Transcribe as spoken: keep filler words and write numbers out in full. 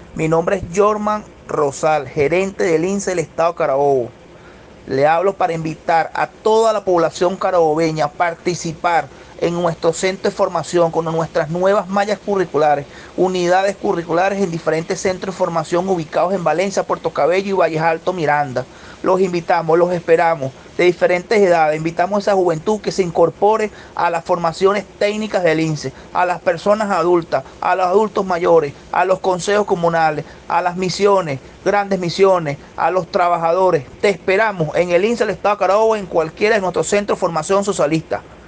Mi nombre es Jorman Rosal, gerente del I N S S del Estado Carabobo. Le hablo para invitar a toda la población carabobeña a participar en nuestro centro de formación con nuestras nuevas mallas curriculares, unidades curriculares en diferentes centros de formación ubicados en Valencia, Puerto Cabello y Valles Alto, Miranda. Los invitamos, los esperamos de diferentes edades. Invitamos a esa juventud que se incorpore a las formaciones técnicas del I N S S, a las personas adultas, a los adultos mayores, a los consejos comunales, a las misiones, grandes misiones, a los trabajadores. Te esperamos en el I N S S del Estado de Carabobo, en cualquiera de nuestros centros de formación socialista.